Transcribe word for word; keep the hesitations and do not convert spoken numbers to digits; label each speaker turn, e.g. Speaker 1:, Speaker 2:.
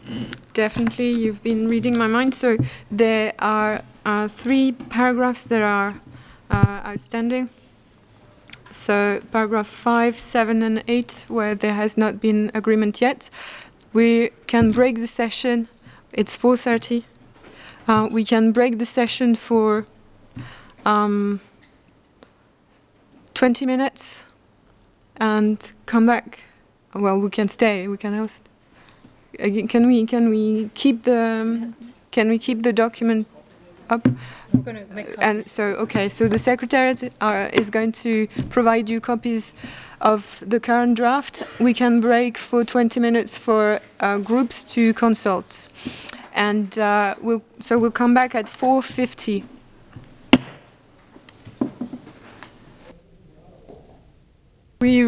Speaker 1: Definitely, you've been reading my mind. So there are uh, three paragraphs that are uh, outstanding. So paragraph five, seven, and eight, where there has not been agreement yet. We can break the session. It's four thirty. Uh, we can break the session for um, twenty minutes and come back. Well, we can stay. We can host. Uh, Can we can we keep the can we keep the document up?
Speaker 2: We're going to make
Speaker 1: And
Speaker 2: copies.
Speaker 1: so, okay, so the secretariat are, is going to provide you copies of the current draft. We can break for twenty minutes for uh, groups to consult, and uh, we'll so we'll come back at four fifty. We